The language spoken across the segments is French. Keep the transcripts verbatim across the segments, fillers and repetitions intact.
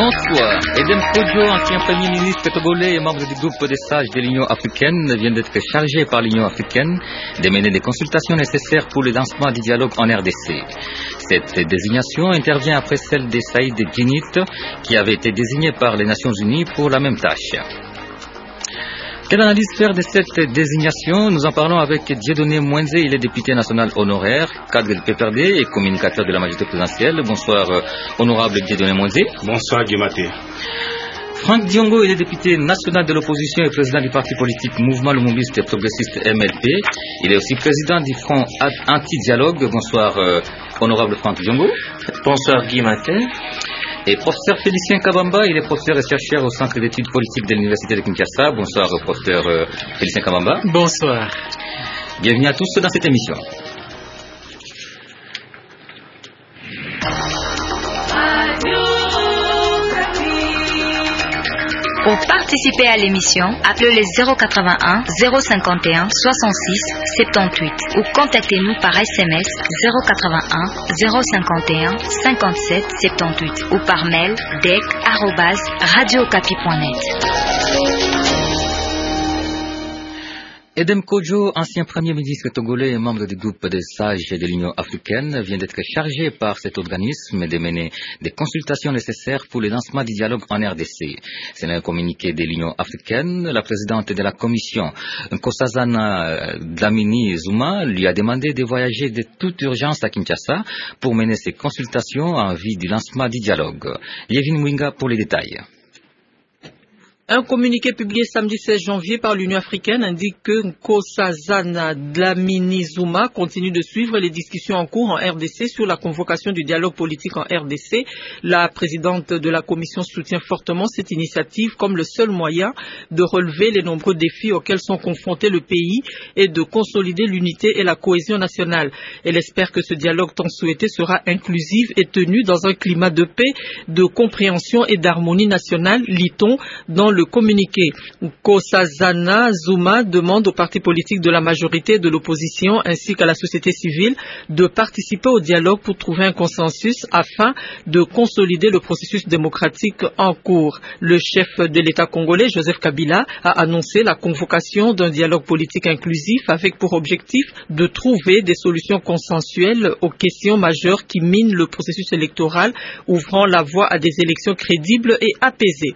Bonsoir. Edem Kodjo, ancien Premier ministre togolais et membre du groupe des sages de l'Union africaine, vient d'être chargé par l'Union africaine de mener des consultations nécessaires pour le lancement du dialogue en R D C. Cette désignation intervient après celle de Saïd Djinit, qui avait été désigné par les Nations Unies pour la même tâche. Quelle analyse faire de cette désignation? Nous en parlons avec Dieudonné Mwenze, il est député national honoraire, cadre du P P R D et communicateur de la majorité présidentielle. Bonsoir, euh, honorable Dieudonné Mwenze. Bonsoir, Guimaté. Franck Diongo, il est député national de l'opposition et président du parti politique Mouvement Lumumbiste et Progressiste M L P. Il est aussi président du Front Anti-Dialogue. Bonsoir, euh, honorable Franck Diongo. Bonsoir, Guimaté. Et professeur Félicien Kabamba, il est professeur et chercheur au Centre d'études politiques de l'Université de Kinshasa. Bonsoir, professeur euh, Félicien Kabamba. Bonsoir. Bienvenue à tous dans cette émission. Pour participer à l'émission, appelez le zéro quatre-vingt-un zéro cinquante et un soixante-six soixante-dix-huit ou contactez-nous par S M S zéro quatre-vingt-un zéro cinquante et un cinquante-sept soixante-dix-huit ou par mail dec arobase radiocapi point net. Edem Kodjo, ancien Premier ministre togolais et membre du groupe des sages de l'Union africaine, vient d'être chargé par cet organisme de mener des consultations nécessaires pour le lancement du dialogue en R D C. C'est un communiqué de l'Union africaine. La présidente de la commission, Nkosazana Dlamini Zuma, lui a demandé de voyager de toute urgence à Kinshasa pour mener ces consultations en vue du lancement du dialogue. Yevin Mwinga pour les détails. Un communiqué publié samedi seize janvier par l'Union africaine indique que Nkosazana Dlamini Zuma continue de suivre les discussions en cours en R D C sur la convocation du dialogue politique en R D C. La présidente de la commission soutient fortement cette initiative comme le seul moyen de relever les nombreux défis auxquels sont confrontés le pays et de consolider l'unité et la cohésion nationale. Elle espère que ce dialogue tant souhaité sera inclusif et tenu dans un climat de paix, de compréhension et d'harmonie nationale, lit-on dans le communiqué. Nkosazana Zuma demande aux partis politiques de la majorité et de l'opposition ainsi qu'à la société civile de participer au dialogue pour trouver un consensus afin de consolider le processus démocratique en cours. Le chef de l'État congolais, Joseph Kabila, a annoncé la convocation d'un dialogue politique inclusif avec pour objectif de trouver des solutions consensuelles aux questions majeures qui minent le processus électoral, ouvrant la voie à des élections crédibles et apaisées.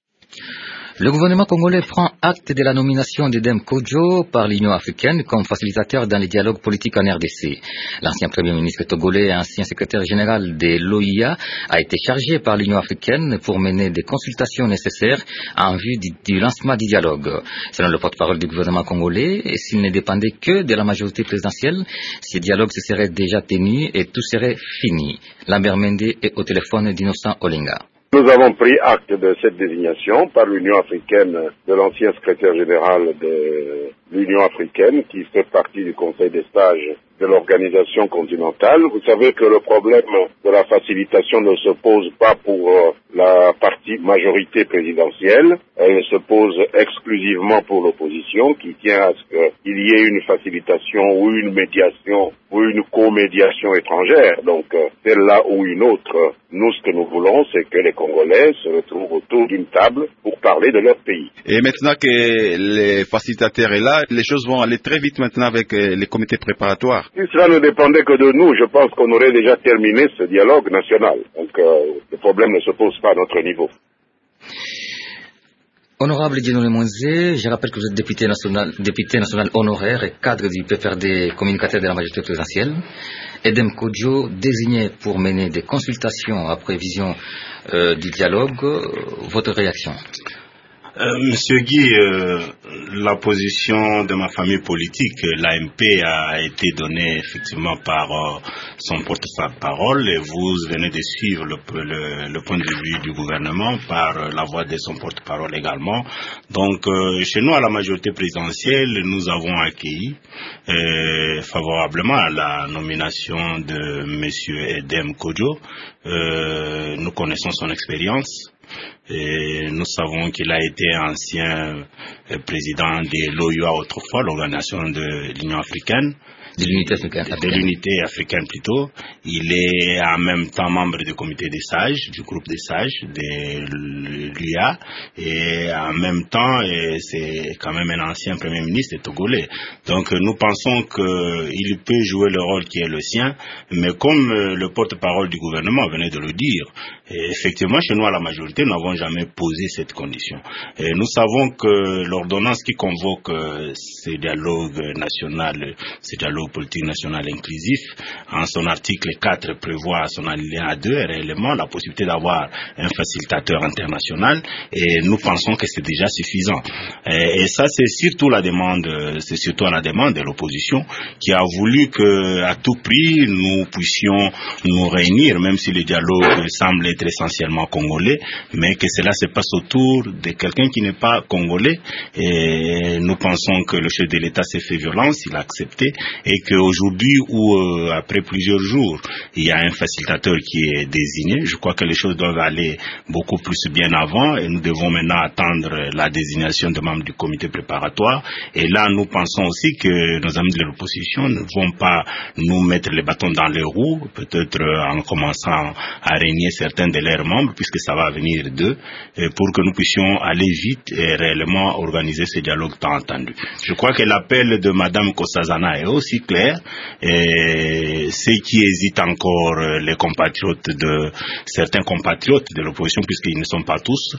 Le gouvernement congolais prend acte de la nomination d'Edem Kodjo par l'Union africaine comme facilitateur dans les dialogues politiques en R D C. L'ancien Premier ministre togolais et ancien secrétaire général de l'O I A a été chargé par l'Union africaine pour mener des consultations nécessaires en vue du, du lancement du dialogue. Selon le porte-parole du gouvernement congolais, s'il ne dépendait que de la majorité présidentielle, ce dialogue se serait déjà tenu et tout serait fini. Lambert Mende est au téléphone d'Innocent Olinga. Nous avons pris acte de cette désignation par l'Union africaine de l'ancien secrétaire général de l'Union africaine qui fait partie du Conseil des sages de l'organisation continentale. Vous savez que le problème de la facilitation ne se pose pas pour euh, la partie majorité présidentielle, elle se pose exclusivement pour l'opposition qui tient à ce qu'il y ait une facilitation ou une médiation ou une co-médiation étrangère. Donc, euh, celle-là ou une autre, nous ce que nous voulons, c'est que les Congolais se retrouvent autour d'une table pour parler de leur pays. Et maintenant que le facilitateur est là, les choses vont aller très vite maintenant avec euh, les comités préparatoires. Si cela ne dépendait que de nous, je pense qu'on aurait déjà terminé ce dialogue national. Donc euh, le problème ne se pose pas à notre niveau. Honorable Dieudonné Mwenze, je rappelle que vous êtes député national, député national honoraire et cadre du P P R D, communicateur de la majorité présidentielle. Edem Kodjo, désigné pour mener des consultations à prévision euh, du dialogue. Votre réaction? Euh, Monsieur Guy, euh, la position de ma famille politique, l'A M P, a été donnée effectivement par euh, son porte-parole et vous venez de suivre le, le, le point de vue du gouvernement par euh, la voix de son porte-parole également. Donc, euh, chez nous, à la majorité présidentielle, nous avons accueilli euh, favorablement la nomination de Monsieur Edem Kodjo. Euh, nous connaissons son expérience. Et nous savons qu'il a été ancien président de l'O U A autrefois, l'organisation de l'Union africaine. de l'unité africaine. De l'unité africaine plutôt. Il est en même temps membre du comité des sages, du groupe des sages de l'U A, et en même temps, c'est quand même un ancien premier ministre togolais. Donc nous pensons qu'il peut jouer le rôle qui est le sien, mais comme le porte-parole du gouvernement venait de le dire, effectivement, chez nous à la majorité, nous n'avons jamais posé cette condition. Et nous savons que l'ordonnance qui convoque ce dialogue national, ce dialogue politique national inclusif, en son article quatre prévoit son alinéa deux réellement la possibilité d'avoir un facilitateur international, et nous pensons que c'est déjà suffisant. Et, et ça, c'est surtout la demande, c'est surtout à la demande de l'opposition qui a voulu que, à tout prix, nous puissions nous réunir, même si le dialogue semble être essentiellement congolais, mais que cela se passe autour de quelqu'un qui n'est pas congolais. Et nous pensons que le chef de l'État s'est fait violence, il a accepté, et qu'aujourd'hui, où euh, après plusieurs jours, il y a un facilitateur qui est désigné, je crois que les choses doivent aller beaucoup plus bien avant, et nous devons maintenant attendre la désignation des membres du comité préparatoire. Et là, nous pensons aussi que nos amis de l'opposition ne vont pas nous mettre les bâtons dans les roues, peut-être en commençant à régner certains de leurs membres, puisque ça va venir d'eux, pour que nous puissions aller vite et réellement organiser ce dialogue tant attendu. Je crois que l'appel de Madame Nkosazana est aussi clair, et ceux qui hésitent encore, les compatriotes de certains compatriotes de l'opposition, puisqu'ils ne sont pas tous,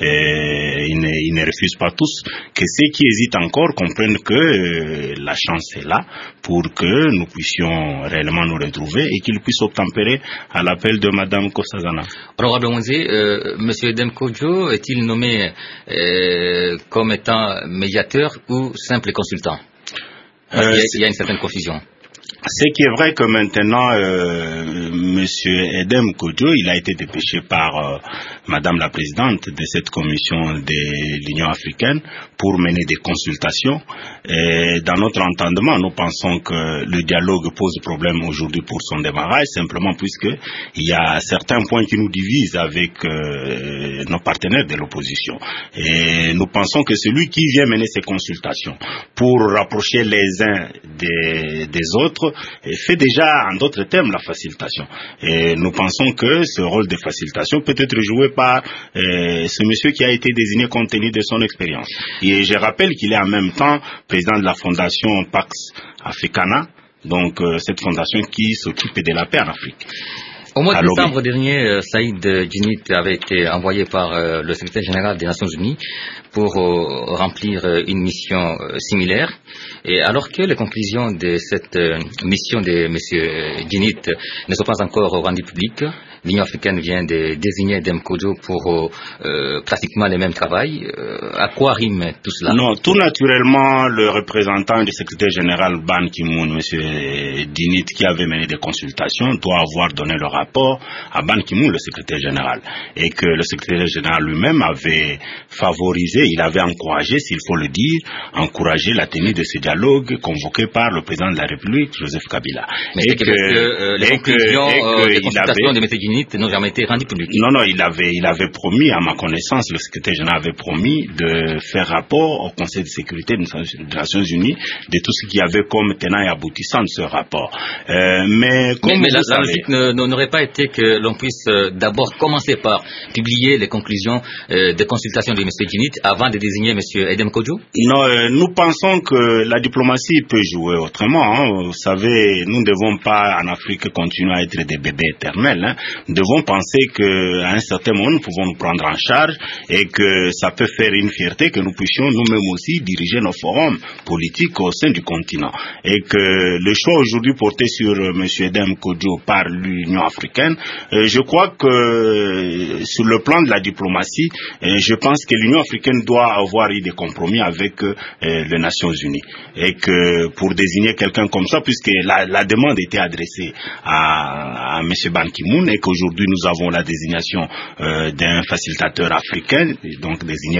et ils, ne, ils ne refusent pas tous, que ceux qui hésitent encore comprennent que euh, la chance est là pour que nous puissions réellement nous retrouver et qu'ils puissent obtempérer à l'appel de Madame Nkosazana. Honorable Mouzi, euh, M. Edem Kodjo est-il nommé euh, comme étant médiateur ou simple consultant? Parce euh, qu'il y a, il y a une certaine confusion. C'est qui est vrai que maintenant, euh, M. Edem Kodjo, il a été dépêché par euh, Madame la Présidente de cette commission de l'Union africaine pour mener des consultations. Et dans notre entendement, nous pensons que le dialogue pose problème aujourd'hui pour son démarrage, simplement puisque il y a certains points qui nous divisent avec euh, nos partenaires de l'opposition. Et nous pensons que celui qui vient mener ces consultations pour rapprocher les uns des, des autres fait déjà en d'autres termes la facilitation. Et nous pensons que ce rôle de facilitation peut être joué par euh, ce monsieur qui a été désigné compte tenu de son expérience. Et je rappelle qu'il est en même temps président de la fondation Pax Africana, donc euh, cette fondation qui s'occupe de la paix en Afrique. Au mois de décembre dernier, Saïd Djinnit avait été envoyé par euh, le secrétaire général des Nations Unies pour euh, remplir euh, une mission euh, similaire. Et alors que les conclusions de cette euh, mission de M. Djinnit ne sont pas encore rendues publiques, l'Union africaine vient de désigner Edem Kodjo pour euh, pratiquement le même travail. Euh, à quoi rime tout cela? Non, tout naturellement, le représentant du secrétaire général Ban Ki-moon, M. Djinnit, qui avait mené des consultations, doit avoir donné le rapport à Ban Ki-moon, le secrétaire général. Et que le secrétaire général lui-même avait favorisé, il avait encouragé, s'il faut le dire, encouragé la tenue de ce dialogue convoqué par le président de la République, Joseph Kabila. Mais et que, que euh, les conclusions euh, des consultations de M. Djinnit n'ont jamais été rendues publiques. Non, non, il avait, il avait promis, à ma connaissance, le secrétaire général avait promis de faire rapport au Conseil de sécurité des Nations Unies de tout ce qu'il y avait comme tenant et aboutissant de ce rapport. Euh, mais comme mais, mais la, savez, la logique n'aurait pas été que l'on puisse euh, d'abord commencer par publier les conclusions euh, des consultations de M. Djinnit avant de désigner M. Edem Kodjo? Non, euh, nous pensons que la diplomatie peut jouer autrement. Hein. Vous savez, nous ne devons pas en Afrique continuer à être des bébés éternels. Hein. Nous devons penser qu'à un certain moment, nous pouvons nous prendre en charge et que ça peut faire une fierté que nous puissions nous-mêmes aussi diriger nos forums politiques au sein du continent. Et que le choix aujourd'hui porté sur M. Edem Kodjo par l'Union africaine, euh, je crois que euh, sur le plan de la diplomatie, euh, je pense que l'Union africaine doit avoir eu des compromis avec euh, les Nations Unies. Et que pour désigner quelqu'un comme ça, puisque la, la demande était adressée à, à M. Ban Ki-moon et qu'aujourd'hui nous avons la désignation euh, d'un facilitateur africain, donc désigné par l'Union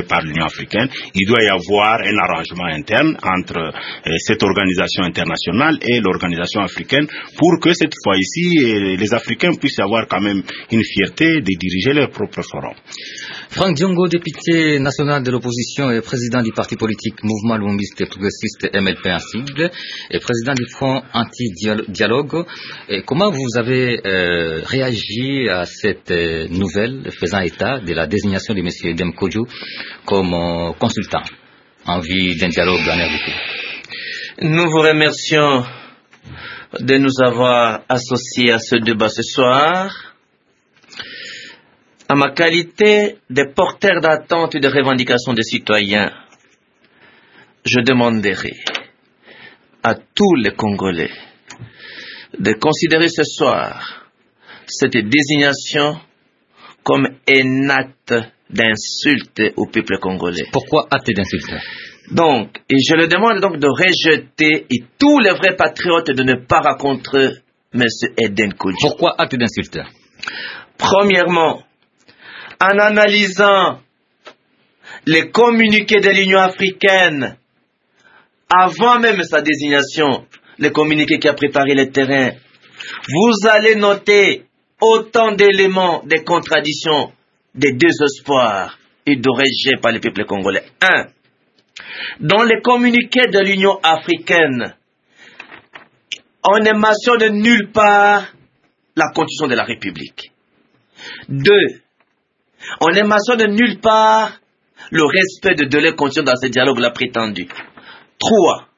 l'Union africaine, il doit y avoir un arrangement interne entre euh, cette organisation internationale et l'organisation africaine pour que cette fois-ci, euh, les Africains puissent avoir quand même une fierté de diriger leur propre forum. Franck Diongo, député national de l'opposition et président du parti politique Mouvement Lumbiste et Progressiste M L P en sigle, et président du Front Anti-Dialogue. Et comment vous avez euh, réagi à cette euh, nouvelle faisant état de la désignation de M. Edem Kodjo comme euh, consultant en vue d'un dialogue en R D C? Nous vous remercions de nous avoir associés à ce débat ce soir. À ma qualité de porteur d'attente et de revendication des citoyens, je demanderai à tous les Congolais de considérer ce soir cette désignation comme un acte d'insulte au peuple congolais. Pourquoi acte d'insulte? Donc, et je le demande donc de rejeter, et tous les vrais patriotes de ne pas rencontrer M. Edem Kodjo. Pourquoi acte d'insulte? Premièrement, en analysant les communiqués de l'Union africaine, avant même sa désignation, les communiqués qui a préparé le terrain, vous allez noter autant d'éléments, de contradictions, de désespoir et de rejet par le peuple congolais. Un, dans les communiqués de l'Union africaine, on ne mentionne nulle part la Constitution de la République. Deux, on ne mentionne nulle part le respect de délai contenu dans ce dialogue-là prétendu. Trois,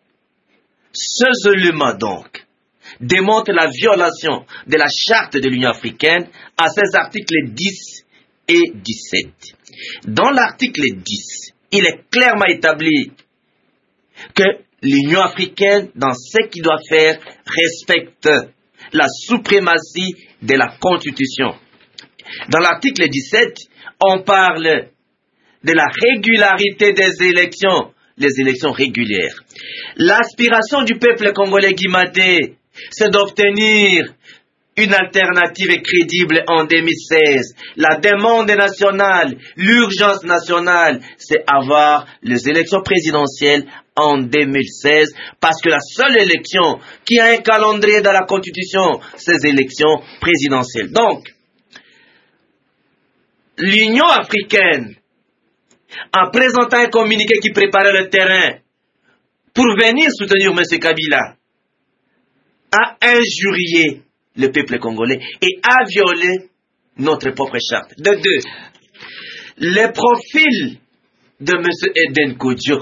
ces éléments donc démontrent la violation de la charte de l'Union africaine à ses articles dix et dix-sept. Dans l'article dix, il est clairement établi que l'Union africaine, dans ce qu'il doit faire, respecte la suprématie de la Constitution. Dans l'article dix-sept, on parle de la régularité des élections, les élections régulières. L'aspiration du peuple congolais Guimaté, c'est d'obtenir une alternative crédible en deux mille seize. La demande nationale, l'urgence nationale, c'est avoir les élections présidentielles en deux mille seize, parce que la seule élection qui a un calendrier dans la Constitution, c'est les élections présidentielles. Donc, l'Union africaine, en présentant un communiqué qui préparait le terrain pour venir soutenir M. Kabila, a injurié le peuple congolais et a violé notre propre charte. De deux, le profil de M. Edem Kodjo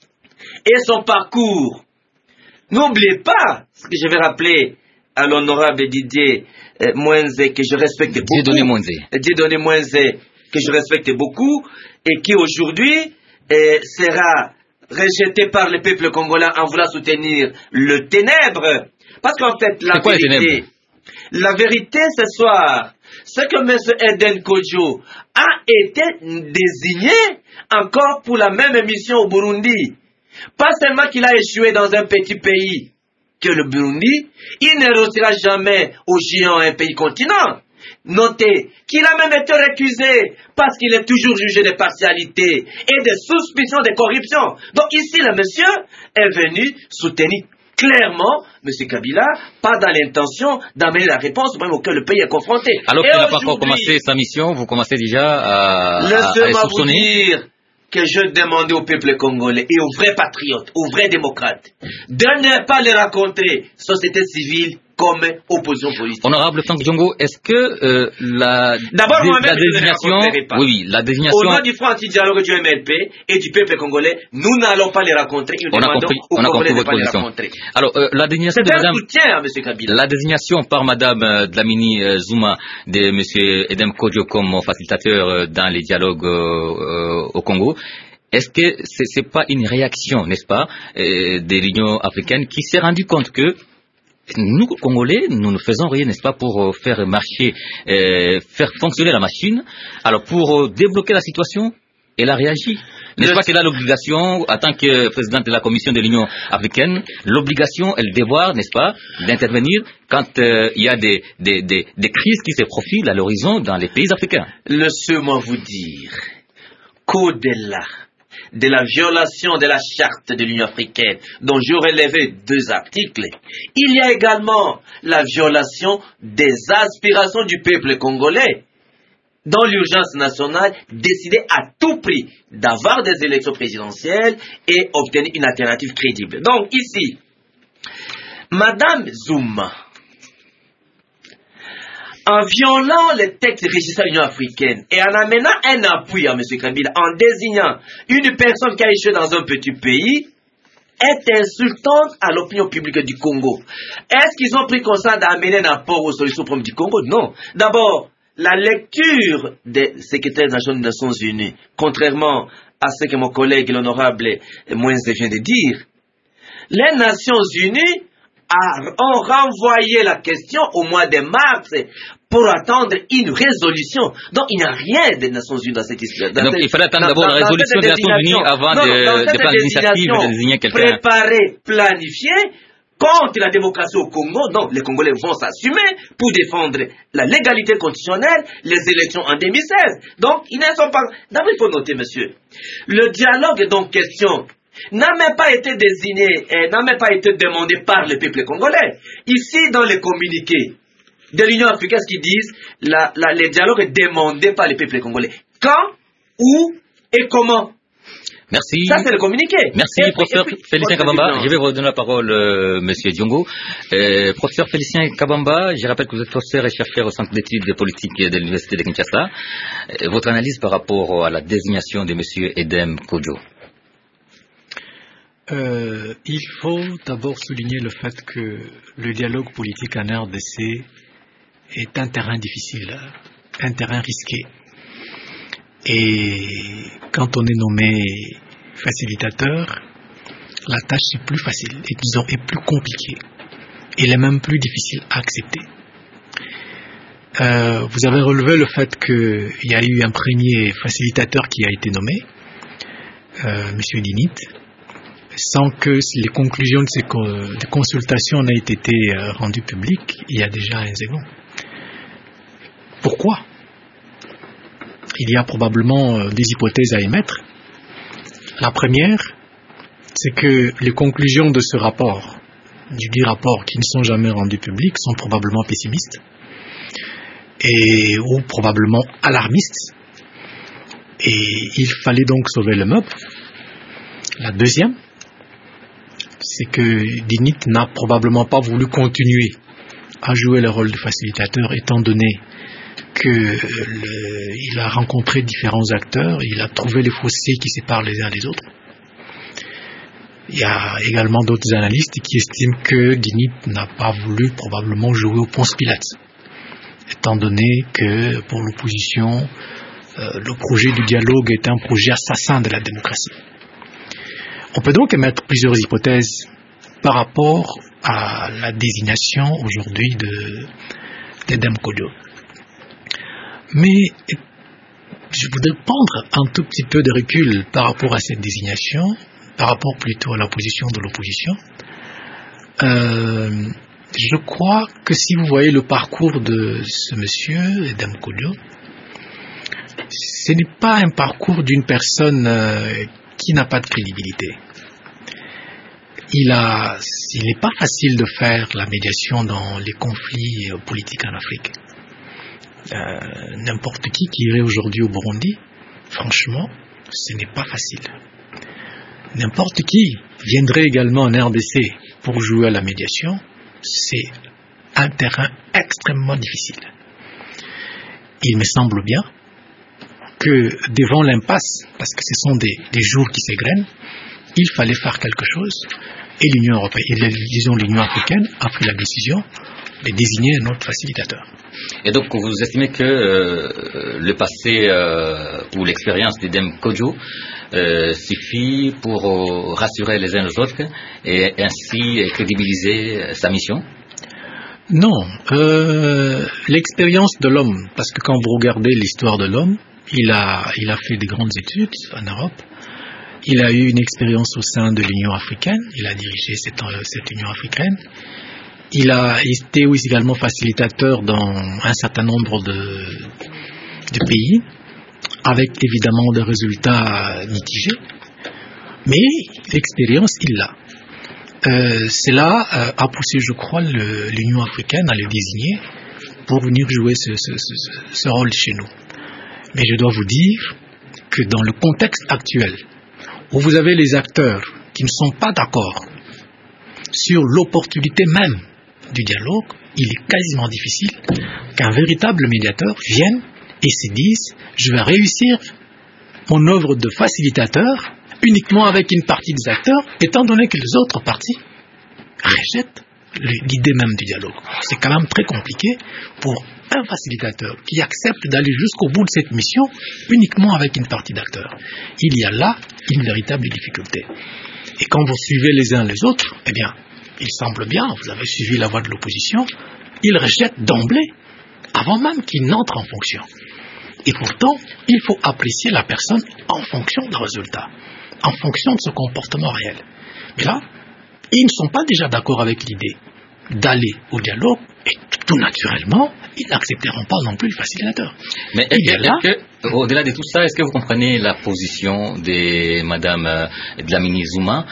et son parcours. N'oubliez pas ce que je vais rappeler à l'honorable Didier euh, Mwenze, que je respecte beaucoup. Dieudonné Mwenze. Dieudonné Mwenze, que je respecte beaucoup, et qui aujourd'hui euh, sera rejeté par le peuple congolais en voulant soutenir le ténèbre. Parce qu'en fait, la vérité, la vérité ce soir, c'est que M. Edem Kodjo a été désigné encore pour la même mission au Burundi. Pas seulement qu'il a échoué dans un petit pays que le Burundi, il ne réussira jamais au géant un pays continent. Notez qu'il a même été récusé parce qu'il est toujours jugé de partialité et de suspicion de corruption. Donc ici, le monsieur est venu soutenir clairement M. Kabila, pas dans l'intention d'amener la réponse même auquel le pays est confronté. Alors qu'il n'a pas encore commencé sa mission, vous commencez déjà à, à, à soupçonner que je demandais au peuple congolais et aux vrais patriotes, aux vrais démocrates, de ne pas les rencontrer, société civile comme opposition politique. Honorable Franck Diongo, est-ce que euh, la, D'abord, dé, la désignation, oui, oui, la désignation, au nom du Front Anti-Dialogue du M L P et du peuple congolais, nous n'allons pas les rencontrer. Nous on a demandons compris, aux on a Congolais compris de pas les rencontrer. Alors, euh, la désignation C'est de un Madame, soutien à M. Kabila. La désignation par Madame euh, Dlamini euh, Zuma de M. Edem Kodjo comme facilitateur euh, dans les dialogues euh, euh, au Congo. Est-ce que c'est, c'est pas une réaction, n'est-ce pas, euh, de l'Union africaine qui s'est rendu compte que nous, Congolais, nous ne faisons rien, n'est-ce pas, pour faire marcher, euh, faire fonctionner la machine. Alors, pour euh, débloquer la situation, elle a réagi. N'est-ce pas qu'elle a l'obligation, en tant que présidente de la Commission de l'Union africaine, l'obligation et le devoir, n'est-ce pas, d'intervenir quand euh, il y a des, des, des, des crises qui se profilent à l'horizon dans les pays africains. Laissez-moi vous dire qu'au-delà de la violation de la charte de l'Union africaine, dont j'ai relevé deux articles, il y a également la violation des aspirations du peuple congolais, dans l'urgence nationale, décider à tout prix d'avoir des élections présidentielles et obtenir une alternative crédible. Donc ici, Madame Zuma, en violant les textes régissant l'Union africaine et en amenant un appui à M. Kabila, en désignant une personne qui a échoué dans un petit pays, est insultante à l'opinion publique du Congo. Est-ce qu'ils ont pris conscience d'amener un apport aux solutions problèmes du Congo? Non. D'abord, la lecture des secrétaires nationaux des Nations Unies, contrairement à ce que mon collègue l'honorable Moïse vient de dire, les Nations Unies ont renvoyé la question au mois de mars pour attendre une résolution. Donc il n'y a rien des Nations Unies dans cette histoire. Donc cette, il fallait attendre d'abord la résolution des Nations Unies avant non, de, de prendre l'initiative de désigner quelqu'un. Préparé, planifié, contre la démocratie au Congo. Donc les Congolais vont s'assumer pour défendre la légalité constitutionnelle, les élections en deux mille seize. Donc ils ne sont pas... D'abord il faut noter, monsieur, le dialogue donc question n'a même pas été désigné, eh, n'a même pas été demandé par le peuple congolais. Ici, dans les communiqués de l'Union africaine, qui disent la, la, le dialogue est demandé par le peuple congolais. Quand, où et comment? Merci. Ça, c'est le communiqué. Merci, et, professeur et puis, Félicien Kabamba. Je vais vous redonner la parole, euh, monsieur Diongo. Euh, professeur Félicien Kabamba, je rappelle que vous êtes professeur et chercheur au Centre d'études politiques de l'Université de Kinshasa. Euh, votre analyse par rapport à la désignation de monsieur Edem Kodjo? Euh, il faut d'abord souligner le fait que le dialogue politique en R D C est un terrain difficile, un terrain risqué. Et quand on est nommé facilitateur, la tâche est plus facile, et disons est plus compliquée. Elle est même plus difficile à accepter. Euh, vous avez relevé le fait qu'il y a eu un premier facilitateur qui a été nommé, euh, monsieur Dinit, sans que les conclusions de ces de consultations n'aient été euh, rendues publiques il y a déjà un second. Pourquoi? Il y a probablement euh, des hypothèses à émettre. La première, c'est que les conclusions de ce rapport, du dit rapport qui ne sont jamais rendues publiques, sont probablement pessimistes et ou probablement alarmistes. Et il fallait donc sauver le meuble. La deuxième, c'est que Dinit n'a probablement pas voulu continuer à jouer le rôle de facilitateur, étant donné qu'il a rencontré différents acteurs, il a trouvé les fossés qui séparent les uns des autres. Il y a également d'autres analystes qui estiment que Dinit n'a pas voulu probablement jouer au Ponce Pilate, étant donné que pour l'opposition, euh, le projet du dialogue est un projet assassin de la démocratie. On peut donc émettre plusieurs hypothèses par rapport à la désignation aujourd'hui de d'Edem Kodjo. Mais je voudrais prendre un tout petit peu de recul par rapport à cette désignation, par rapport plutôt à la position de l'opposition. Euh, je crois que si vous voyez le parcours de ce monsieur, Edem Kodjo, ce n'est pas un parcours d'une personne euh, qui n'a pas de crédibilité. Il a, il n'est pas facile de faire la médiation dans les conflits politiques en Afrique. Euh, n'importe qui qui irait aujourd'hui au Burundi, franchement, ce n'est pas facile. N'importe qui viendrait également en R D C pour jouer à la médiation, c'est un terrain extrêmement difficile. Il me semble bien que devant l'impasse, parce que ce sont des, des jours qui s'égrènent, il fallait faire quelque chose, et l'Union européenne, et disons l'Union africaine a pris la décision de désigner un autre facilitateur. Et donc vous estimez que euh, le passé euh, ou l'expérience d'Edem Kodjo euh, suffit pour euh, rassurer les uns les autres et ainsi crédibiliser sa mission? Non, euh, l'expérience de l'homme, parce que quand vous regardez l'histoire de l'homme, il a, il a fait des grandes études en Europe. Il a eu une expérience au sein de l'Union africaine. Il a dirigé cette, cette Union africaine. Il a été aussi également facilitateur dans un certain nombre de, de pays, avec évidemment des résultats mitigés. Mais l'expérience, il l'a. Euh, cela euh, a poussé, je crois, le, l'Union africaine à le désigner pour venir jouer ce, ce, ce, ce rôle chez nous. Mais je dois vous dire que dans le contexte actuel, où vous avez les acteurs qui ne sont pas d'accord sur l'opportunité même du dialogue, il est quasiment difficile qu'un véritable médiateur vienne et se dise « je vais réussir mon œuvre de facilitateur uniquement avec une partie des acteurs, étant donné que les autres parties rejettent l'idée même du dialogue. » C'est quand même très compliqué pour un facilitateur qui accepte d'aller jusqu'au bout de cette mission uniquement avec une partie d'acteurs. Il y a là une véritable difficulté. Et quand vous suivez les uns les autres, eh bien, il semble bien, vous avez suivi la voie de l'opposition, ils rejettent d'emblée, avant même qu'ils n'entrent en fonction. Et pourtant, il faut apprécier la personne en fonction du résultat, en fonction de ce comportement réel. Mais là, ils ne sont pas déjà d'accord avec l'idée d'aller au dialogue, et tout naturellement, ils n'accepteront pas non plus le facilitateur. Mais est-ce, est-ce là... que, au-delà de tout ça, est-ce que vous comprenez la position de Mme Dlamini Zuma?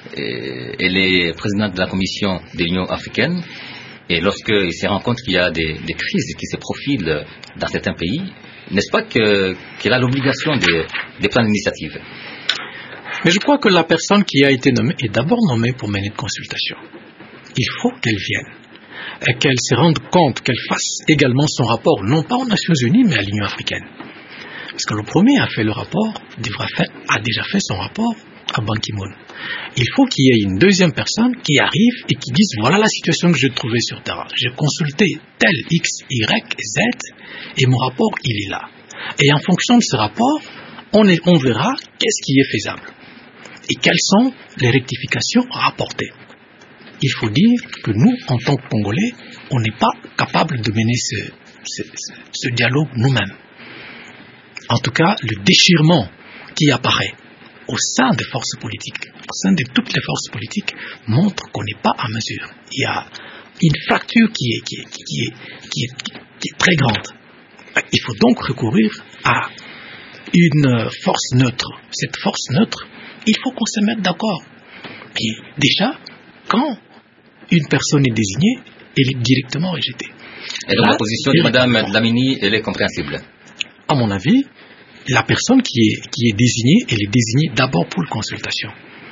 Elle est présidente de la Commission de l'Union africaine, et lorsqu'il se rend compte qu'il y a des, des crises qui se profilent dans certains pays, n'est-ce pas que, qu'elle a l'obligation de, de prendre l'initiative? Mais je crois que la personne qui a été nommée est d'abord nommée pour mener une consultation. Il faut qu'elle vienne et qu'elle se rende compte, qu'elle fasse également son rapport, non pas aux Nations Unies, mais à l'Union africaine. Parce que le premier a fait le rapport, devra faire, a déjà fait son rapport à Ban Ki-moon. Il faut qu'il y ait une deuxième personne qui arrive et qui dise voilà la situation que j'ai trouvée sur terrain. J'ai consulté tel X, Y, Z et mon rapport il est là. Et en fonction de ce rapport, on, est, on verra qu'est-ce qui est faisable et quelles sont les rectifications rapportées. Il faut dire que nous, en tant que Congolais, on n'est pas capable de mener ce, ce, ce, ce dialogue nous-mêmes. En tout cas, le déchirement qui apparaît au sein des forces politiques, au sein de toutes les forces politiques, montre qu'on n'est pas à mesure. Il y a une fracture qui est, qui est, qui est, qui est, qui est très grande. Il faut donc recourir à une force neutre. Cette force neutre, il faut qu'on se mette d'accord. Et déjà, quand une personne est désignée, elle est directement rejetée. Et donc la position de Mme Dlamini, elle est compréhensible? À mon avis, la personne qui est, qui est désignée, elle est désignée d'abord pour la consultation.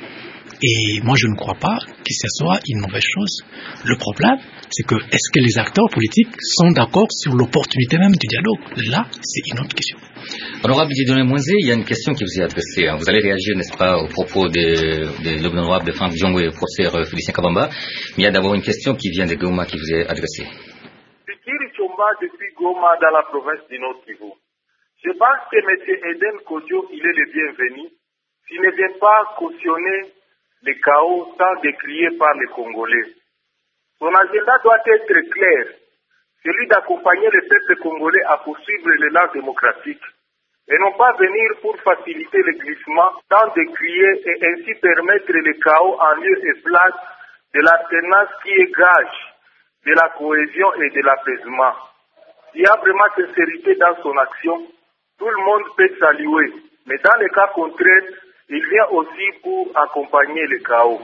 Et moi, je ne crois pas que ce soit une mauvaise chose. Le problème, c'est que est-ce que les acteurs politiques sont d'accord sur l'opportunité même du dialogue? Là, c'est une autre question. Honorable Dieudonné Mwenzé, il y a une question qui vous est adressée. Vous allez réagir, n'est-ce pas, au propos de, de l'honorable Franck Diongo et le professeur Félicien Kabamba. Mais il y a d'abord une question qui vient de Goma qui vous est adressée. Fikiri Chomba depuis Goma dans la province du Nord Kivu. Je pense que M. Eden Kodjo, il est le bienvenu. S'il ne vient pas cautionner le chaos tant décrié par les Congolais. Son agenda doit être clair, celui d'accompagner le peuple congolais à poursuivre l'élan démocratique, et non pas venir pour faciliter le glissement, tant décrier et ainsi permettre le chaos en lieu et place de l'alternance qui est gage de la cohésion et de l'apaisement. Il y a vraiment sincérité dans son action, tout le monde peut saluer, mais dans le cas contraire, il vient aussi pour accompagner le chaos.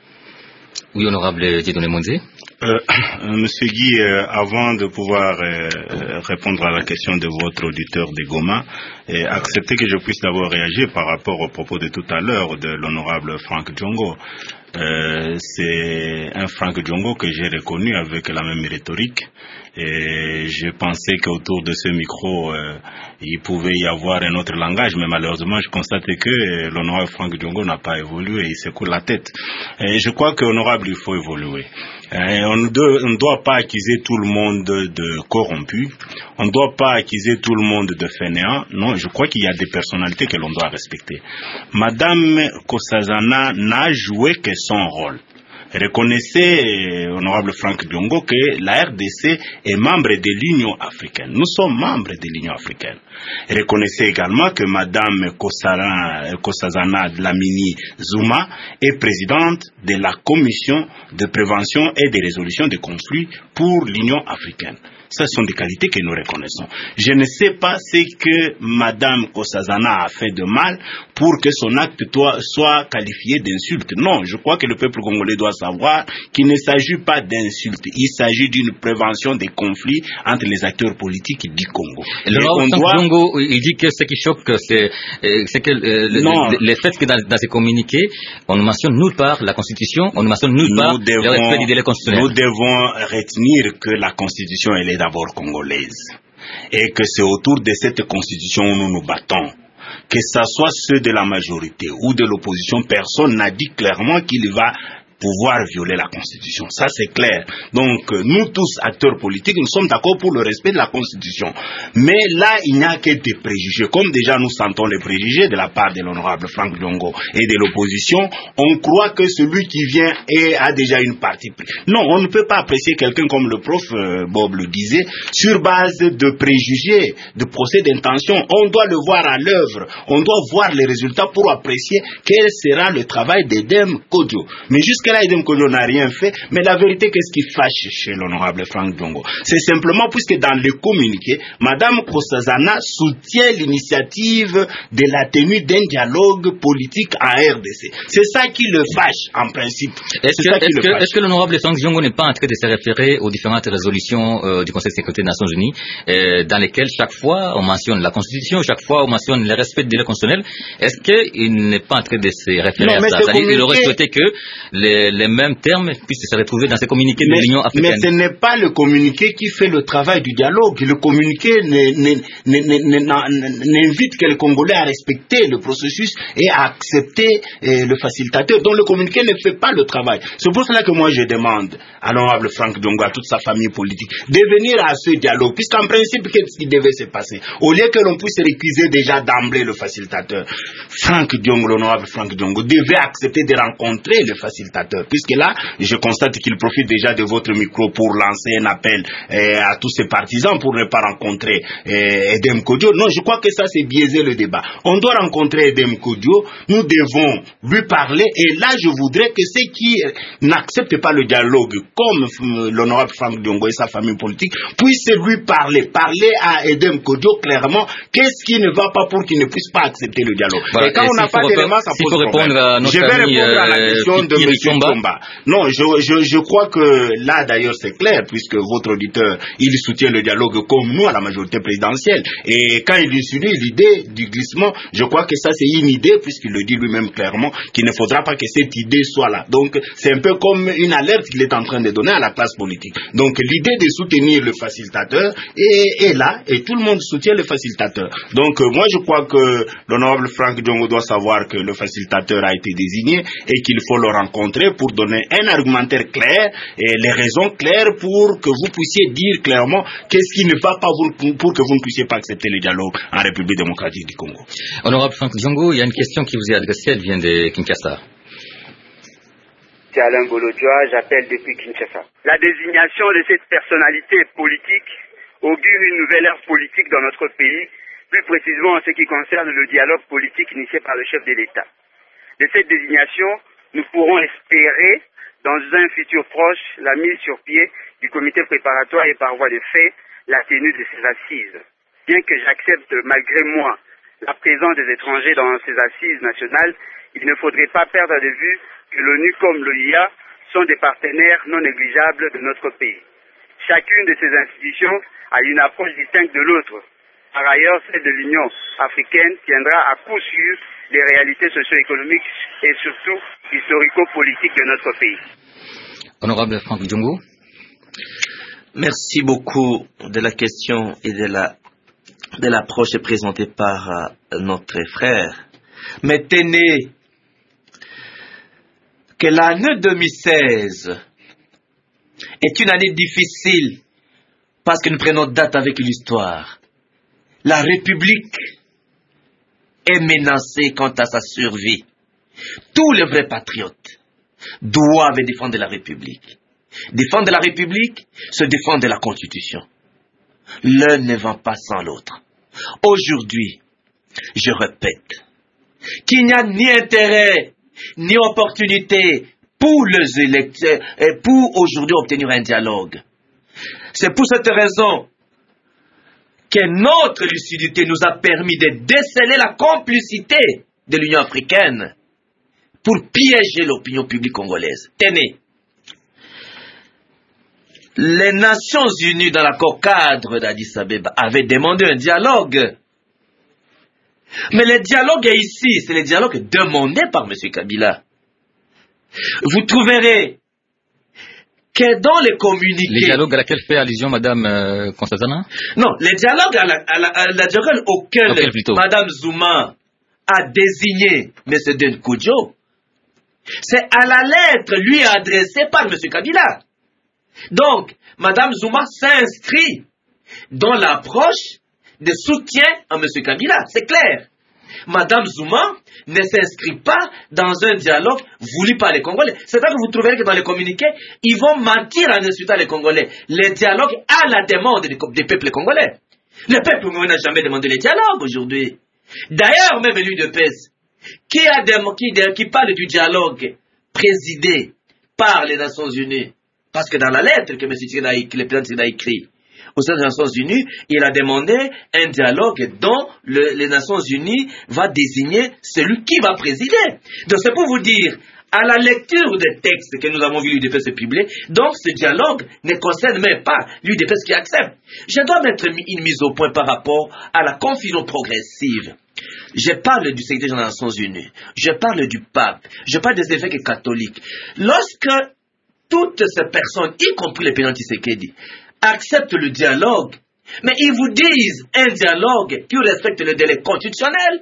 Oui, honorable Dieudonné Mwenzé. Euh, Monsieur Guy, euh, avant de pouvoir euh, répondre à la question de votre auditeur de Goma, euh, acceptez que je puisse d'abord réagir par rapport au propos de tout à l'heure de l'honorable Franck Diongo. Euh, c'est un Franck Diongo que j'ai reconnu avec la même rhétorique et je pensais qu'autour de ce micro euh, il pouvait y avoir un autre langage, mais malheureusement je constate que l'honorable Franck Diongo n'a pas évolué, il secoue la tête et je crois qu'honorable il faut évoluer. Et on ne doit pas accuser tout le monde de corrompu, on ne doit pas accuser tout le monde de fainéant. Non, je crois qu'il y a des personnalités que l'on doit respecter. Madame Nkosazana n'a joué que son rôle. Reconnaissez, honorable Franck Diongo, que la R D C est membre de l'Union africaine. Nous sommes membres de l'Union africaine. Reconnaissez également que Madame Nkosazana Dlamini Zuma est présidente de la Commission de prévention et de résolution des conflits pour l'Union africaine. Ce sont des qualités que nous reconnaissons. Je ne sais pas ce que Madame Nkosazana a fait de mal pour que son acte soit qualifié d'insulte. Non, je crois que le peuple congolais doit savoir qu'il ne s'agit pas d'insulte. Il s'agit d'une prévention des conflits entre les acteurs politiques du Congo. Le doit... Congo, il dit que ce qui choque, c'est, c'est que euh, le, le fait que dans, dans ces communiqués, on ne mentionne nulle part la Constitution, on ne mentionne nulle part devons, le respect du délai constitutionnel. Nous devons retenir que la Constitution, elle est d'abord congolaise. Et que c'est autour de cette Constitution où nous nous battons. Que ce soit ceux de la majorité ou de l'opposition, personne n'a dit clairement qu'il va pouvoir violer la Constitution. Ça, c'est clair. Donc, nous tous, acteurs politiques, nous sommes d'accord pour le respect de la Constitution. Mais là, il n'y a que des préjugés. Comme déjà nous sentons les préjugés de la part de l'honorable Franck Diongo et de l'opposition, on croit que celui qui vient et a déjà une partie prise. Non, on ne peut pas apprécier quelqu'un comme le prof euh, Bob le disait, sur base de préjugés, de procès d'intention. On doit le voir à l'œuvre. On doit voir les résultats pour apprécier quel sera le travail d'Edem Kodjo. Mais jusqu'à là, Edem Kodjo n'a rien fait, mais la vérité, qu'est-ce qui fâche chez l'honorable Franck Diongo? C'est simplement puisque dans le communiqué, Madame Nkosazana soutient l'initiative de la tenue d'un dialogue politique en R D C. C'est ça qui le fâche, en principe. Est-ce que, est que, est que l'honorable Franck Diongo n'est pas en train de se référer aux différentes résolutions euh, du Conseil de sécurité des Nations Unies, euh, dans lesquelles chaque fois on mentionne la Constitution, chaque fois on mentionne le respect du délai constitutionnel? Est-ce qu'il n'est pas en train de se référer non, à ça? C'est-à-dire qu'il aurait souhaité que les les mêmes termes puissent se retrouver dans ces communiqués de l'Union africaine. Mais ce n'est pas le communiqué qui fait le travail du dialogue. Le communiqué n'invite que les Congolais à respecter le processus et à accepter eh, le facilitateur. Donc le communiqué ne fait pas le travail. C'est pour cela que moi je demande à l'honorable Franck Diongo, à toute sa famille politique, de venir à ce dialogue. Puisqu'en principe, qu'est-ce qui devait se passer? Au lieu que l'on puisse récuser déjà d'emblée le facilitateur, Franck Diongo, l'honorable Franck Diongo, devait accepter de rencontrer le facilitateur. Puisque là, je constate qu'il profite déjà de votre micro pour lancer un appel eh, à tous ses partisans pour ne pas rencontrer eh, Edem Kodjo. Non, je crois que ça c'est biaiser le débat. On doit rencontrer Edem Kodjo, nous devons lui parler, et là je voudrais que ceux qui n'acceptent pas le dialogue, comme l'honorable Franck Diongo et sa famille politique, puissent lui parler, parler à Edem Kodjo clairement qu'est-ce qui ne va pas pour qu'il ne puisse pas accepter le dialogue. Voilà. Et quand et on n'a pas d'éléments, ça pose problème. Je vais répondre à la question de M. Combat. Non, je, je, je crois que là d'ailleurs c'est clair, puisque votre auditeur, il soutient le dialogue comme nous à la majorité présidentielle. Et quand il utilise l'idée du glissement, je crois que ça c'est une idée, puisqu'il le dit lui-même clairement, qu'il ne faudra pas que cette idée soit là. Donc c'est un peu comme une alerte qu'il est en train de donner à la classe politique. Donc l'idée de soutenir le facilitateur est, est là, et tout le monde soutient le facilitateur. Donc euh, moi je crois que l'honorable Franck Diongo doit savoir que le facilitateur a été désigné et qu'il faut le rencontrer pour donner un argumentaire clair et les raisons claires pour que vous puissiez dire clairement qu'est-ce qui ne va pas vous, pour que vous ne puissiez pas accepter le dialogue en République démocratique du Congo. Honorable Franck Diongo, il y a une question qui vous est adressée, elle vient de Kinshasa. C'est Alain Golodjoa, j'appelle depuis Kinshasa. La désignation de cette personnalité politique augure une nouvelle ère politique dans notre pays, plus précisément en ce qui concerne le dialogue politique initié par le chef de l'État. De cette désignation, nous pourrons espérer, dans un futur proche, la mise sur pied du comité préparatoire et par voie de fait, la tenue de ces assises. Bien que j'accepte malgré moi la présence des étrangers dans ces assises nationales, il ne faudrait pas perdre de vue que l'ONU comme l'O I A sont des partenaires non négligeables de notre pays. Chacune de ces institutions a une approche distincte de l'autre. Par ailleurs, celle de l'Union africaine tiendra à coup sûr les réalités socio-économiques et surtout historico-politiques de notre pays. Honorable Franck Diongo. Merci beaucoup de la question et de la de l'approche présentée par euh, notre frère. Mais tenez que l'année deux mille seize est une année difficile parce que nous prenons date avec l'histoire. La République est menacée quant à sa survie. Tous les vrais patriotes doivent défendre la République. Défendre la République, c'est défendre la Constitution. L'un ne va pas sans l'autre. Aujourd'hui, je répète, qu'il n'y a ni intérêt, ni opportunité pour les électeurs, pour aujourd'hui obtenir un dialogue. C'est pour cette raison que notre lucidité nous a permis de déceler la complicité de l'Union africaine pour piéger l'opinion publique congolaise. Tenez, les Nations Unies dans l'accord cadre d'Addis Abeba avaient demandé un dialogue. Mais le dialogue est ici, c'est le dialogue demandé par M. Kabila. Vous trouverez que dans les communiqués... Les dialogues à laquelle fait allusion Mme euh, Nkosazana? Non, les dialogues à la, à la, à la dialogue auquel okay, Mme Zuma a désigné M. Denkodjo, c'est à la lettre lui adressée par M. Kabila. Donc, Mme Zuma s'inscrit dans l'approche de soutien à M. Kabila, c'est clair. Mme Zuma ne s'inscrit pas dans un dialogue voulu par les Congolais. C'est ça que vous trouverez que dans les communiqués, ils vont mentir en insultant les Congolais. Les dialogues à la demande des, des peuples congolais. Le peuple congolais n'a jamais demandé les dialogues aujourd'hui. D'ailleurs, même lui de P E S, qui, a des, qui, qui parle du dialogue présidé par les Nations Unies, parce que dans la lettre que M. Tshisekedi, que le président Tshisekedi a écrit au sein des Nations Unies, il a demandé un dialogue dont le, les Nations Unies va désigner celui qui va présider. Donc c'est pour vous dire, à la lecture des textes que nous avons vu l'U D P S publier, donc ce dialogue ne concerne même pas l'U D P S qui accepte. Je dois mettre une mise au point par rapport à la confusion progressive. Je parle du secrétaire général des Nations Unies, je parle du pape, je parle des évêques catholiques. Lorsque toutes ces personnes, y compris les présidents Tshisekedi, acceptent le dialogue, mais ils vous disent un dialogue qui respecte le délai constitutionnel,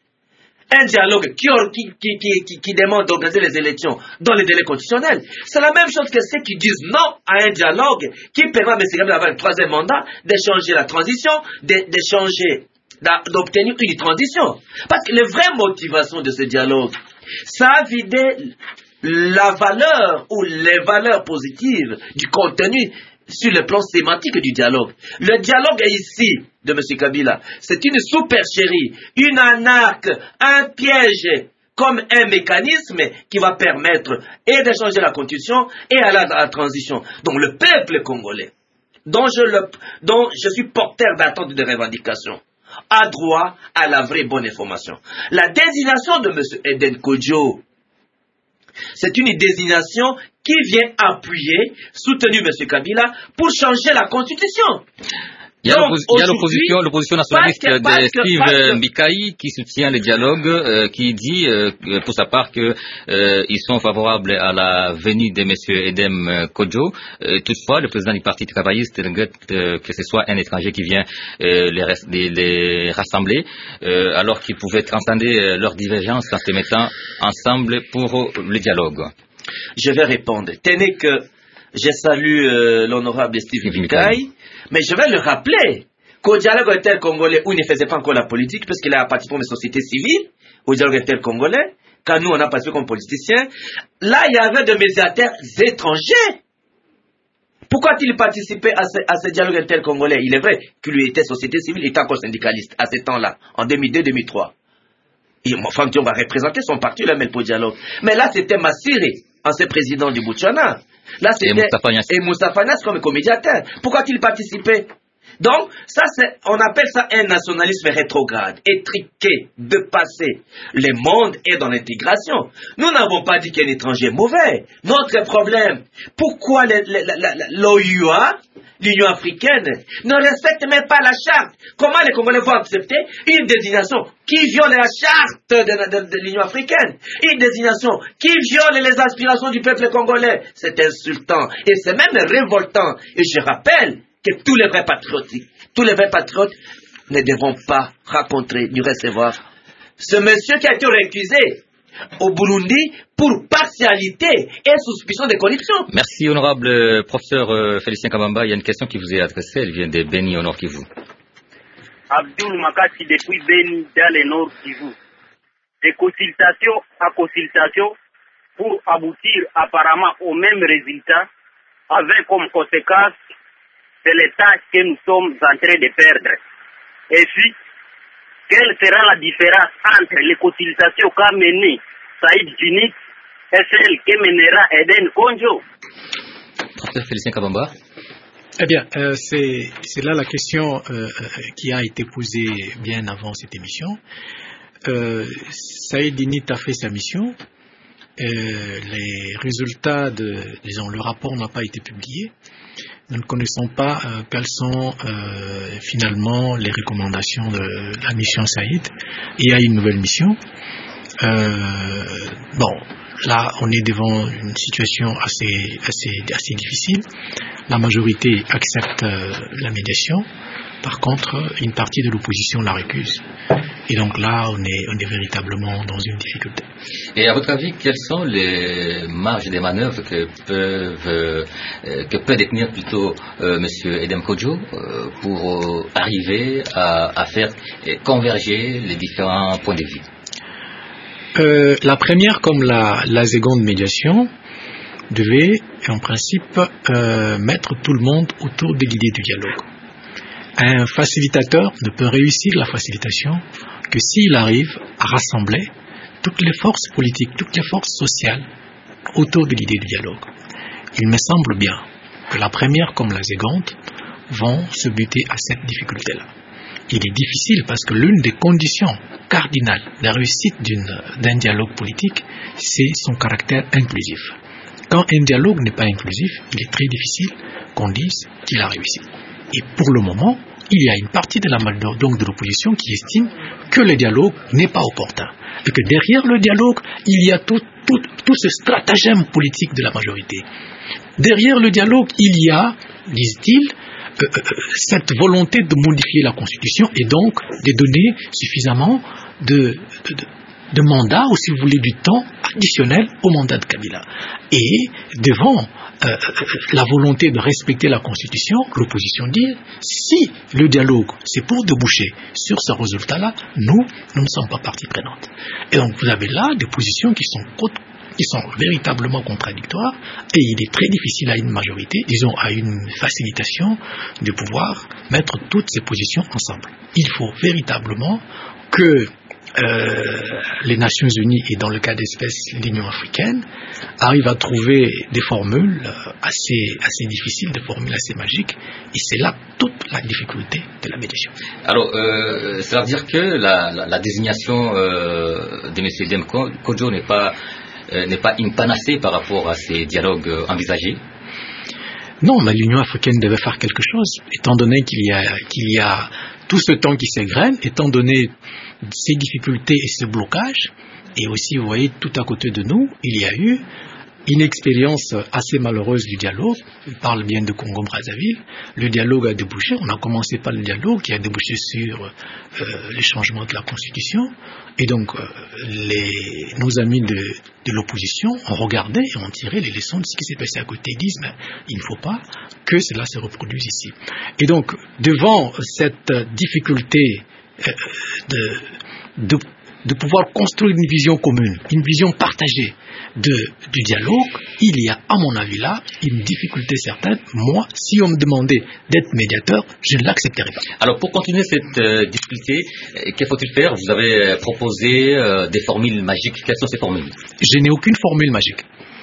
un dialogue qui, qui, qui, qui, qui demande d'organiser les élections dans le délai constitutionnel. C'est la même chose que ceux qui disent non à un dialogue qui permet à M. Kabila d'avoir un troisième mandat, d'échanger la transition, d'échanger, d'obtenir une transition. Parce que les vraies motivations de ce dialogue, ça a vidé la valeur ou les valeurs positives du contenu sur le plan sémantique du dialogue. Le dialogue est ici de M. Kabila. C'est une supercherie, une anarque, un piège, comme un mécanisme qui va permettre et de changer la constitution et à la, à la transition. Donc le peuple congolais, dont je, le, dont je suis porteur d'attente de revendications, a droit à la vraie bonne information. La désignation de M. Eden Kodjo, c'est une désignation qui vient appuyer, soutenir M. Kabila pour changer la constitution. Il y a l'opposition, l'opposition nationaliste que, de Steve Mbikaï qui soutient le dialogue, euh, qui dit euh, pour sa part qu'ils euh, sont favorables à la venue de M. Edem Kodjo. Euh, toutefois, le président du Parti travailliste regrette euh, que ce soit un étranger qui vient euh, les, les, les rassembler, euh, alors qu'ils pouvaient transcender euh, leurs divergences en se mettant ensemble pour le dialogue. Je vais répondre. Tenez que je salue euh, l'honorable Steve Mbikaï, mais je vais le rappeler qu'au dialogue inter-congolais, où il ne faisait pas encore la politique, parce qu'il a participé comme société civile, au dialogue inter-congolais, quand nous on a participé comme politiciens, là il y avait des médiateurs étrangers. Pourquoi a-t-il participé à ce, à ce dialogue inter-congolais? Il est vrai qu'il lui était société civile, il était encore syndicaliste à ce temps-là, en deux mille deux deux mille trois. Et enfin, on va représenter son parti, le même pour dialogue. Mais là c'était Massiri, ancien président du Botswana. Là, c'était et Moussa Fagnas comme médiateur. Pourquoi a-t-il participé? Donc, ça, c'est, on appelle ça un nationalisme rétrograde, étriqué, de passé. Le monde est dans l'intégration. Nous n'avons pas dit qu'un étranger est mauvais. Notre problème, pourquoi l'O U A, l'Union africaine, ne respecte même pas la charte? Comment les Congolais vont accepter une désignation qui viole la charte de, de, de l'Union africaine? Une désignation qui viole les aspirations du peuple congolais? C'est insultant et c'est même révoltant. Et je rappelle que tous les vrais patriotes, tous les vrais patriotes ne devront pas rencontrer ni recevoir ce monsieur qui a été récusé au Burundi pour partialité et suspicion de corruption. Merci, honorable professeur euh, Félicien Kabamba. Il y a une question qui vous est adressée, elle vient de Beni au Nord Kivu. Abdul Makati depuis Beni dans le Nord Kivu. De consultation à consultation pour aboutir apparemment au même résultat avec comme conséquence c'est les tâches que nous sommes en train de perdre. Et puis, quelle sera la différence entre les consultations qu'a menées Saïd Djinit et celle que mènera Eden Kodjo? Professeur Félicien Kabamba. Eh bien, euh, c'est, c'est là la question euh, qui a été posée bien avant cette émission. Euh, Saïd Dinit a fait sa mission. Euh, les résultats de, disons, le rapport n'a pas été publié. Nous ne connaissons pas euh, quelles sont euh, finalement les recommandations de la mission Saïd. Il y a une nouvelle mission. Euh, bon, là, on est devant une situation assez, assez, assez difficile. La majorité accepte euh, la médiation. Par contre, une partie de l'opposition la récuse. Et donc là, on est, on est véritablement dans une difficulté. Et à votre avis, quelles sont les marges de manœuvre que, peuvent, euh, que peut détenir plutôt euh, M. Edem Kodjo euh, pour euh, arriver à, à faire converger les différents points de vue? euh, La première, comme la, la seconde médiation, devait en principe euh, mettre tout le monde autour des guidées du dialogue. Un facilitateur ne peut réussir la facilitation que s'il arrive à rassembler toutes les forces politiques, toutes les forces sociales autour de l'idée du dialogue. Il me semble bien que la première comme la seconde vont se buter à cette difficulté-là. Il est difficile parce que l'une des conditions cardinales de la réussite d'une, d'un dialogue politique, c'est son caractère inclusif. Quand un dialogue n'est pas inclusif, il est très difficile qu'on dise qu'il a réussi. Et pour le moment, il y a une partie de la donc de l'opposition qui estime que le dialogue n'est pas opportun. Et que derrière le dialogue, il y a tout, tout, tout ce stratagème politique de la majorité. Derrière le dialogue, il y a, disent-ils, euh, euh, cette volonté de modifier la Constitution et donc de donner suffisamment de, de, de, de mandats, ou si vous voulez du temps additionnel au mandat de Kabila. Et devant Euh, la volonté de respecter la Constitution, l'opposition dit, si le dialogue c'est pour déboucher sur ce résultat-là, nous, nous ne sommes pas partie prenante. Et donc vous avez là des positions qui sont, qui sont véritablement contradictoires, et il est très difficile à une majorité, disons à une facilitation, de pouvoir mettre toutes ces positions ensemble. Il faut véritablement que Euh, les Nations Unies et dans le cas d'espèce l'Union africaine arrivent à trouver des formules assez, assez difficiles, des formules assez magiques, et c'est là toute la difficulté de la médiation. Alors, euh, ça veut dire que la, la, la désignation euh, de M. Edem Kodjo n'est pas, euh, n'est pas une panacée par rapport à ces dialogues envisagés? Non, mais l'Union africaine devait faire quelque chose, étant donné qu'il y a, qu'il y a tout ce temps qui s'égrène, étant donné ces difficultés et ce blocage, et aussi, vous voyez, tout à côté de nous, il y a eu une expérience assez malheureuse du dialogue. Je parle bien de Congo-Brazzaville. Le dialogue a débouché, on a commencé par le dialogue qui a débouché sur euh, les changements de la Constitution, et donc euh, les, nos amis de, de l'opposition ont regardé et ont tiré les leçons de ce qui s'est passé à côté. Ils disent, mais il ne faut pas que cela se reproduise ici. Et donc, devant cette difficulté euh, de, de, de pouvoir construire une vision commune, une vision partagée de, du dialogue, il y a, à mon avis là, une difficulté certaine. Moi, si on me demandait d'être médiateur, je ne l'accepterais pas. Alors, pour continuer cette euh, difficulté, euh, que faut-il faire? Vous avez proposé euh, des formules magiques. Quelles sont ces formules? Je n'ai aucune formule magique.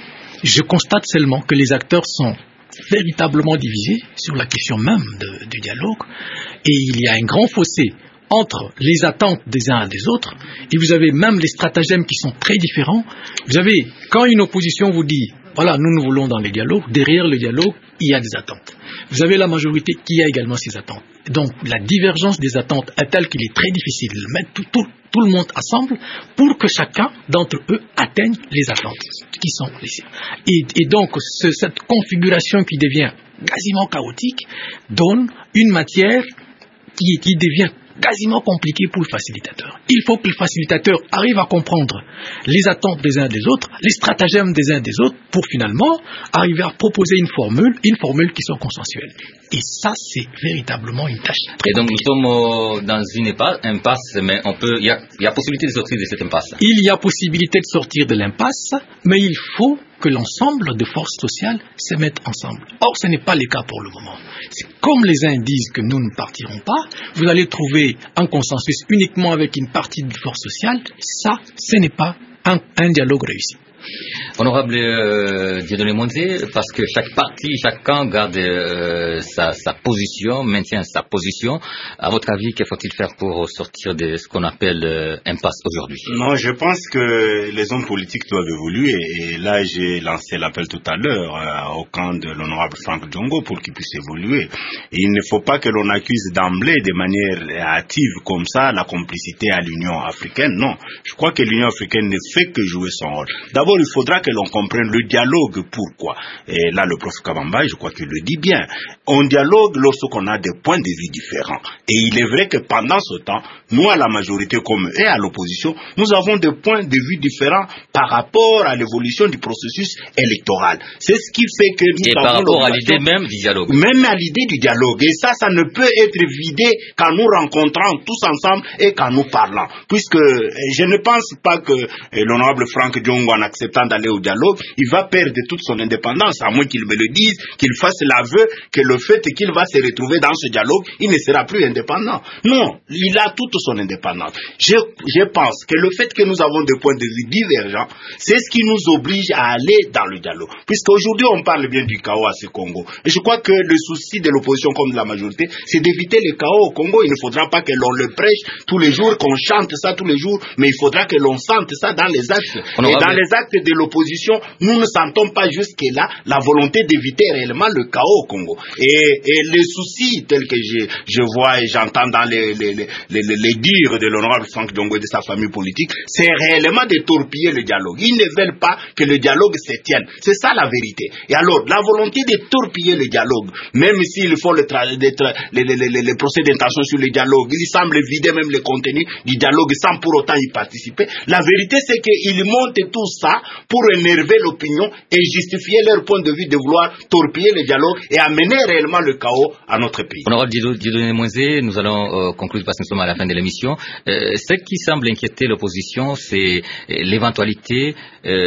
Je constate seulement que les acteurs sont véritablement divisés sur la question même de, du dialogue, et il y a un grand fossé entre les attentes des uns et des autres, et vous avez même les stratagèmes qui sont très différents. Vous avez, quand une opposition vous dit, voilà, nous nous voulons dans les dialogues, derrière le dialogue, il y a des attentes. Vous avez la majorité qui a également ses attentes. Donc, la divergence des attentes est telle qu'il est très difficile de mettre tout, tout, tout le monde ensemble pour que chacun d'entre eux atteigne les attentes qui sont les siennes. Et, et donc, ce, cette configuration qui devient quasiment chaotique donne une matière qui, qui devient quasiment compliqué pour le facilitateur. Il faut que le facilitateur arrive à comprendre les attentes des uns des autres, les stratagèmes des uns des autres, pour finalement arriver à proposer une formule, une formule qui soit consensuelle. Et ça, c'est véritablement une tâche très Et donc compliquée. nous sommes euh, dans une impasse, mais on peut, il y a, il y a possibilité de sortir de cette impasse. Il y a possibilité de sortir de l'impasse, mais il faut que l'ensemble de forces sociales se mettent ensemble. Or, ce n'est pas le cas pour le moment. C'est comme les uns disent que nous ne partirons pas, vous allez trouver un consensus uniquement avec une partie de forces sociales. Ça, ce n'est pas un, un dialogue réussi. Honorable euh, Dieudonné Monzé, parce que chaque parti, chaque camp garde euh, sa, sa position, maintient sa position. À votre avis, que faut-il faire pour sortir de ce qu'on appelle euh, impasse aujourd'hui? Non, je pense que les hommes politiques doivent évoluer. Et là, j'ai lancé l'appel tout à l'heure euh, au camp de l'honorable Franck Diongo pour qu'il puisse évoluer. Et il ne faut pas que l'on accuse d'emblée de manière hâtive comme ça la complicité à l'Union africaine. Non, je crois que l'Union africaine ne fait que jouer son rôle. D'abord, il faudra que l'on comprenne le dialogue. Pourquoi? Et là, le professeur Kabamba, je crois qu'il le dit bien. On dialogue lorsqu'on a des points de vue différents. Et il est vrai que pendant ce temps, nous à la majorité comme et à l'opposition, nous avons des points de vue différents par rapport à l'évolution du processus électoral. C'est ce qui fait que nous et avons par rapport à l'idée même du dialogue. Même à l'idée du dialogue. Et ça, ça ne peut être vidé qu'en nous rencontrant tous ensemble et qu'en nous parlant. Puisque je ne pense pas que l'honorable Franck Diongo, en acceptant d'aller au dialogue, il va perdre toute son indépendance, à moins qu'il me le dise, qu'il fasse l'aveu que le fait qu'il va se retrouver dans ce dialogue, il ne sera plus indépendant. Non, il a toute son indépendance. Je, je pense que le fait que nous avons des points de vue divergents, c'est ce qui nous oblige à aller dans le dialogue. Puisqu'aujourd'hui, on parle bien du chaos à ce Congo. Et je crois que le souci de l'opposition comme de la majorité, c'est d'éviter le chaos au Congo. Il ne faudra pas que l'on le prêche tous les jours, qu'on chante ça tous les jours, mais il faudra que l'on sente ça dans les actes. Et dans les actes de l'opposition, nous ne sentons pas jusque-là la volonté d'éviter réellement le chaos au Congo. Et, et les soucis tels que je, je vois et j'entends dans les, les, les, les, les dires de l'honorable Franck Diongo et de sa famille politique, c'est réellement de torpiller le dialogue. Ils ne veulent pas que le dialogue se tienne. C'est ça la vérité. Et alors, la volonté de torpiller le dialogue, même s'ils font le tra- les, tra- les, les, les, les procès d'intention sur le dialogue, ils semblent vider même le contenu du dialogue sans pour autant y participer. La vérité, c'est qu'ils montent tout ça pour énerver l'opinion et justifier leur point de vue de vouloir torpiller le dialogue et amener réellement le chaos à notre pays. Honorable Dieudonné Monzé, nous allons euh, conclure parce que nous sommes à la fin de l'émission. Euh, ce qui semble inquiéter l'opposition, c'est l'éventualité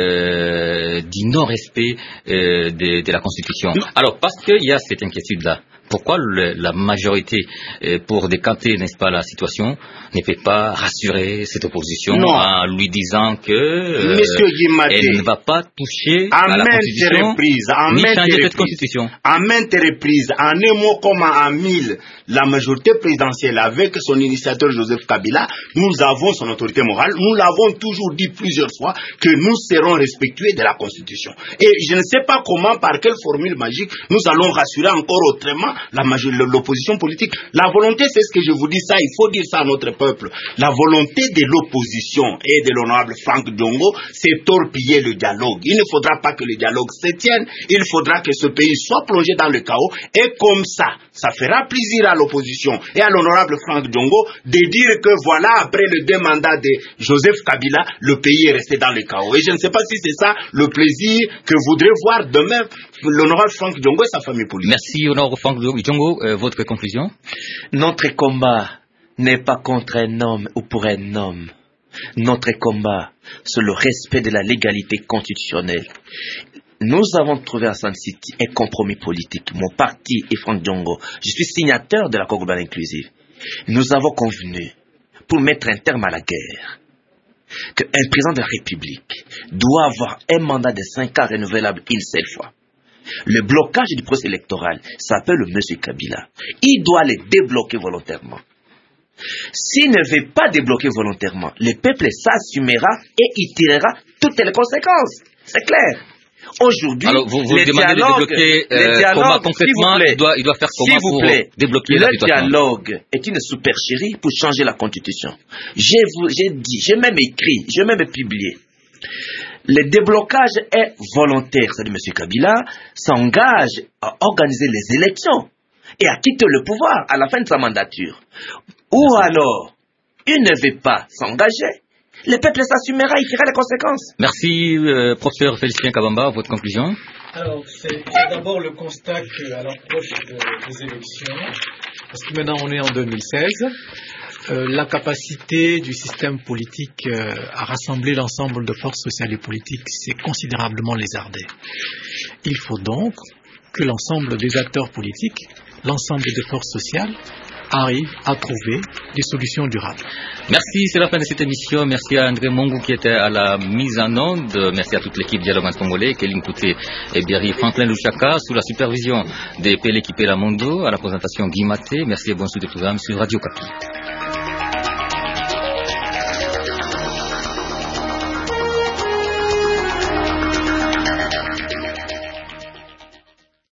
euh, du non-respect euh, de, de la Constitution. Alors, parce qu'il y a cette inquiétude-là, pourquoi le, la majorité, euh, pour décanter, n'est-ce pas, la situation, ne peut pas rassurer cette opposition non. en lui disant que euh, elle ne va pas toucher à, à la Constitution reprises, en ni changer reprises, cette Constitution. En maintes reprises, en un mot comme en mille, la majorité présidentielle avec son initiateur Joseph Kabila, nous avons son autorité morale, nous l'avons toujours dit plusieurs fois que nous serons respectueux de la Constitution. Et je ne sais pas comment, par quelle formule magique, nous allons rassurer encore autrement la l'opposition politique. La volonté, c'est ce que je vous dis ça, il faut dire ça à notre peuple. La volonté de l'opposition et de l'honorable Franck Diongo, c'est torpiller le dialogue. Il ne faudra pas que le dialogue se tienne, il faudra que ce pays soit plongé dans le chaos, et comme ça, ça fera plaisir à l'opposition et à l'honorable Franck Diongo de dire que voilà, après le deux mandats de Joseph Kabila, le pays est resté dans le chaos. Et je ne sais pas si c'est ça le plaisir que voudrait voir demain l'honorable Franck Diongo et sa famille politique. Merci, honorable Franck Diongo. Euh, votre conclusion? Notre combat n'est pas contre un homme ou pour un homme. Notre combat, c'est le respect de la légalité constitutionnelle. Nous avons trouvé à Sun City un compromis politique. Mon parti et Franck Diongo, je suis signateur de l'accord global inclusif. Nous avons convenu, pour mettre un terme à la guerre, qu'un président de la République doit avoir un mandat de cinq ans renouvelable une seule fois. Le blocage du processus électoral s'appelle le monsieur Kabila. Il doit le débloquer volontairement. S'il ne veut pas débloquer volontairement, le peuple s'assumera et il tirera toutes les conséquences. C'est clair. Aujourd'hui, alors vous, vous les demandez dialogues, de débloquer euh, les dialogues, comment concrètement plaît, il, doit, il doit faire comment pour plaît, débloquer le la situation. Le dialogue est une supercherie pour changer la constitution. J'ai, j'ai dit, j'ai même écrit, j'ai même publié. Le déblocage est volontaire, c'est-à-dire M. Kabila s'engage à organiser les élections et à quitter le pouvoir à la fin de sa mandature. Ou alors, il ne veut pas s'engager. Le peuple s'assumera, il fera les conséquences. Merci, euh, professeur Félicien Kabamba. Votre conclusion? Alors, c'est, c'est d'abord le constat qu'à l'approche de, des élections, parce que maintenant on est en deux mille seize, euh, la capacité du système politique euh, à rassembler l'ensemble de forces sociales et politiques s'est considérablement lézardée. Il faut donc que l'ensemble des acteurs politiques, l'ensemble des forces sociales, arrive à trouver des solutions durables. Merci, c'est la fin de cette émission. Merci à André Mongou qui était à la mise en onde. Merci à toute l'équipe Dialogue en Congolais, Kéline Kouté et Berry Franklin Louchaka, sous la supervision de Pélé Kipela Mondo, à la présentation Guy Maté. Merci et bon suite de programme sur Radio Kapi.